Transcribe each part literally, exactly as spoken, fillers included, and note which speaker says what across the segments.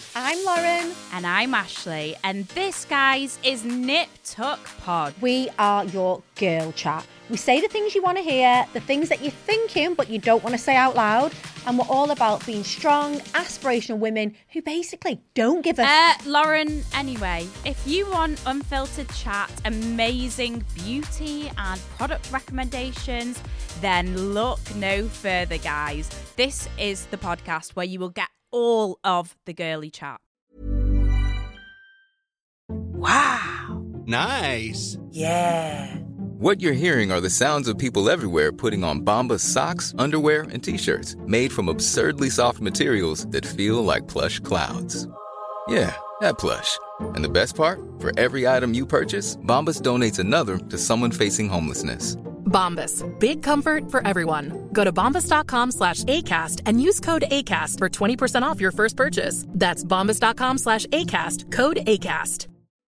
Speaker 1: I'm Lauren.
Speaker 2: And I'm Ashley. And this, guys, is Nip Tuck Pod.
Speaker 1: We are your girl chat. We say the things you want to hear, the things that you're thinking but you don't want to say out loud. And we're all about being strong, aspirational women who basically don't give a...
Speaker 2: Uh, Lauren, anyway, if you want unfiltered chat, amazing beauty and product recommendations, then look no further, guys. This is the podcast where you will get all of the girly chat.
Speaker 3: Wow.
Speaker 4: Nice.
Speaker 3: Yeah.
Speaker 5: What you're hearing are the sounds of people everywhere putting on Bombas socks, underwear, and T-shirts made from absurdly soft materials that feel like plush clouds. Yeah, that plush. And the best part? For every item you purchase, Bombas donates another to someone facing homelessness.
Speaker 6: Bombas. Big comfort for everyone. Go to bombas.com slash ACAST and use code ACAST for twenty percent off your first purchase. That's bombas.com slash ACAST. Code ACAST.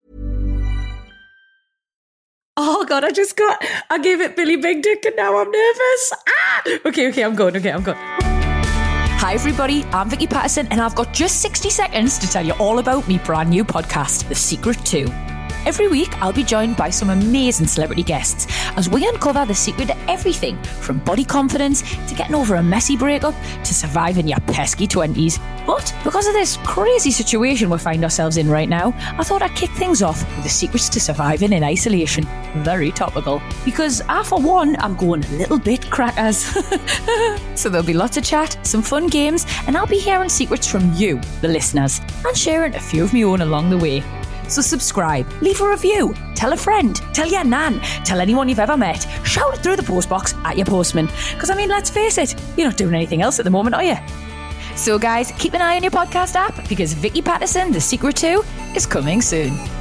Speaker 3: Oh, God, I just got... I gave it Billy Big Dick and now I'm nervous. Ah! Okay, okay, I'm going, okay, I'm going.
Speaker 7: Hi everybody, I'm Vicky Patterson and I've got just sixty seconds to tell you all about my brand new podcast, The Secret two. Every week, I'll be joined by some amazing celebrity guests as we uncover the secret to everything from body confidence to getting over a messy breakup to surviving your pesky twenties. But because of this crazy situation we find ourselves in right now, I thought I'd kick things off with the secrets to surviving in isolation. Very topical. Because I, for one, I'm going a little bit crackers. So there'll be lots of chat, some fun games, and I'll be hearing secrets from you, the listeners, and sharing a few of my own along the way. So subscribe, leave a review, tell a friend, tell your nan, tell anyone you've ever met, shout it through the postbox at your postman. Because, I mean, let's face it, you're not doing anything else at the moment, are you? So, guys, keep an eye on your podcast app because Vicky Patterson, The Secret two, is coming soon.